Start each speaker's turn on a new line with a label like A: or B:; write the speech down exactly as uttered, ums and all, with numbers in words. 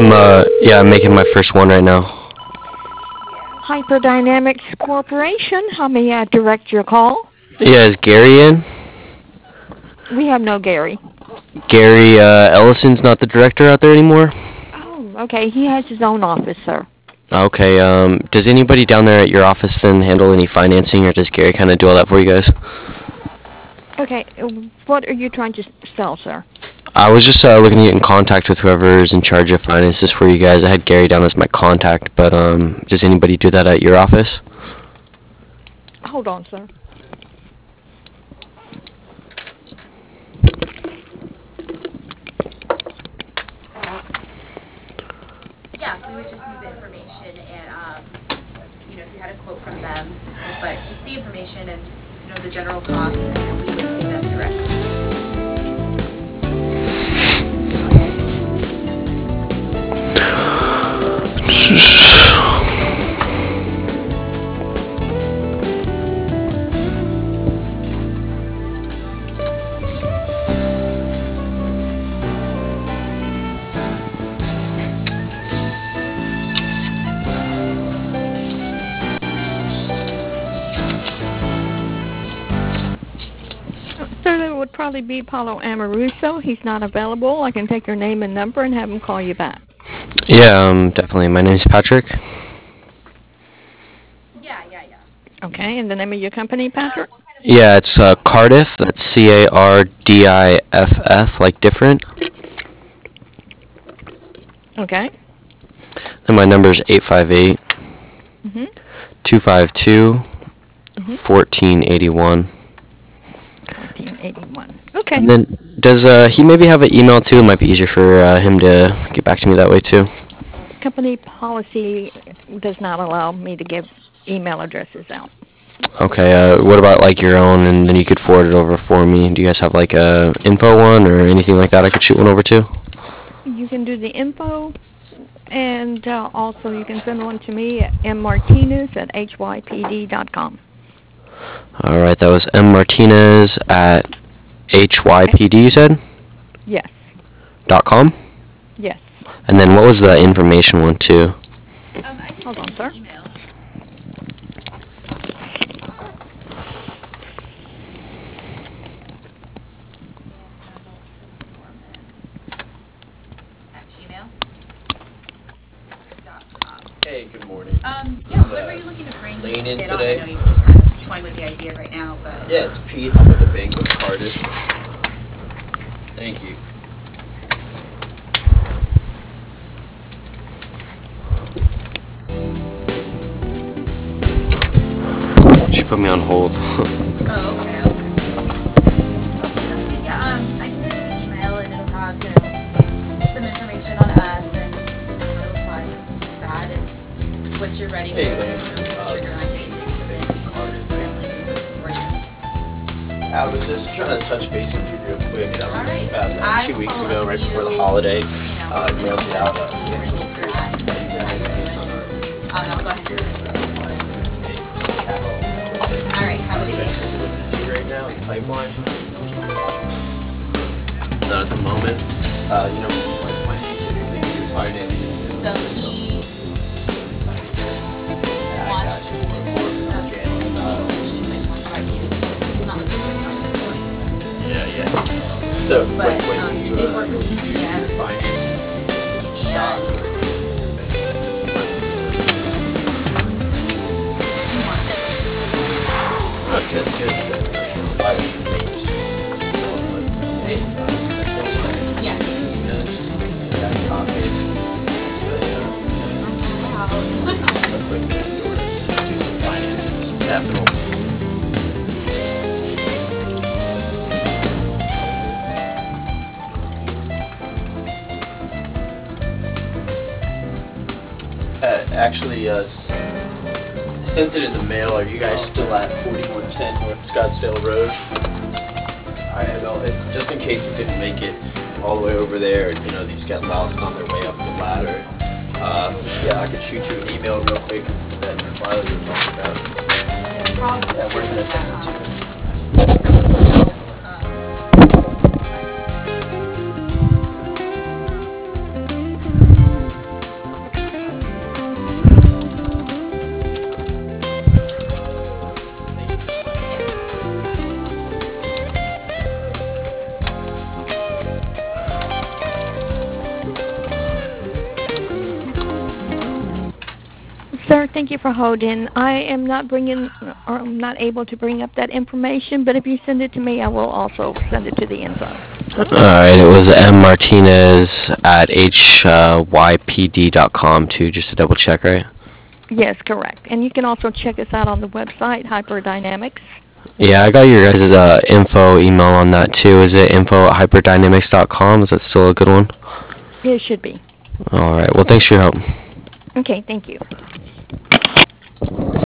A: I'm uh yeah, I'm making my first one right now.
B: Hyperdynamics Corporation, how may I direct your call?
A: Yeah, is Gary in?
B: We have no Gary.
A: Gary uh, Ellison's not the director out there anymore.
B: Oh, okay. He has his own office, sir.
A: Okay. Um, does anybody down there at your office then handle any financing, or does Gary kind of do all that for you guys?
B: Okay. uh, What are you trying to s- sell, sir?
A: I was just uh, looking to get in contact with whoever's in charge of finances for you guys. I had Gary down as my contact, but um, does anybody do that at your office?
B: Hold on, sir.
C: Yeah, we would just need the information and, um, you know, if you had a quote from them, but just the information and, you know, the general cost, and then we would pay them directly.
B: Uh, Sir, that would probably be Paulo Amoruso. He's not available. I can take your name and number and have him call you back.
A: Yeah, um, definitely. My name's Patrick.
C: Yeah, yeah, yeah.
B: Okay, and the name of your company, Patrick?
A: Yeah, it's uh, Cardiff. That's C A R D I F F, like different.
B: Okay.
A: And my number's eight five eight,
B: Mhm.
A: two five two,
B: Mhm.
A: fourteen eighty-one.
B: fourteen eighty-one. Okay.
A: And then, does uh, he maybe have an email too? It might be easier for uh, him to get back to me that way too.
B: Company policy does not allow me to give email addresses out.
A: Okay, uh, what about like your own, and then you could forward it over for me? Do you guys have like a info one or anything like that I could shoot one over to?
B: You can do the info, and uh, also you can send one to me at mmartinez at h y p d dot com.
A: All right, that was M Martinez at H Y P D. You said
B: Yes.
A: dot com,
B: Yes.
A: and then what was the information one too?
C: Um, I can
B: Hold
C: give
B: on,
C: you
B: sir.
C: the email. At gmail dot com.
D: Hey, good morning.
C: Um, yeah, what were you looking to bring?
D: Lane in
C: Get on?
D: today?
C: I know you're just kind of toying with the idea right now, but.
D: Yeah, it's Pete. I'm with the Bank of Cardiff. Thank you.
A: She put me on hold.
C: Oh, okay, okay. Okay, yeah, um, I can send you an email and it'll have, you know, some information on us and how to apply to that and once you're ready,
D: Hey,
C: we'll
D: Lane.
C: we'll
D: Uh,
C: trigger on
D: this
C: getting
D: is
C: things
D: Pete with Cardiff.
C: for you.
D: I was just trying to touch base with you real quick. Um,
C: All right.
D: About uh,
C: I
D: two weeks
C: will
D: ago,
C: follow
D: right
C: up
D: before the
C: with you,
D: holiday,
C: you know,
D: uh, I mailed you out a
C: see where
D: annual
C: things are
D: report
C: at.
D: that you guys use on our
C: Um, I'll go ahead and send it.
D: capital
C: All right, have a good day.
D: expenses looking to right now in the pipeline. Not at the moment. Uh, you know, when, when do you typically do financing?
C: So he
D: Yeah, I got
C: wants
D: you.
C: to do
D: Report
C: this,
D: from
C: um,
D: January. Uh,
C: which I just want to try to, it's not looking good on this one.
D: Yeah, yeah. So when,
C: But,
D: when
C: um,
D: do
C: he
D: you,
C: did
D: uh,
C: work with
D: do you do
C: E C
D: your
C: S
D: financing stock
C: and
D: or your bank?
C: he wants it.
D: Oh, good, good. That's fine. So, uh, hey, uh, that's all right.
C: Yeah.
D: You know, just got a copy. But, uh,
C: Wow.
D: a quick minute to do some financing, some capital. Uh, actually, uh, s- I sent it in the mail. Are you guys still at forty-one ten North Scottsdale Road? Alright, well, it, just in case you couldn't make it all the way over there, and you know, these get lost on their way up the ladder. Uh, yeah, I could shoot you an email real quick, that file you were talking about.
C: Problem
D: Yeah, where can I send it
C: um,
D: to?
C: um,
B: thank you for holding. I am not bringing, or I'm not able to bring up that information, but if you send it to me, I will also send it to the info.
A: Alright, it was M Martinez at H Y P D dot com too, just to double check, right?
B: Yes, correct. And you can also check us out on the website, Hyperdynamics.
A: Yeah, I got your guys' uh, info email on that too. Is it info at hyperdynamics dot com? Is that still a good one?
B: It should be.
A: Alright, well thanks for your help.
B: Okay, thank you.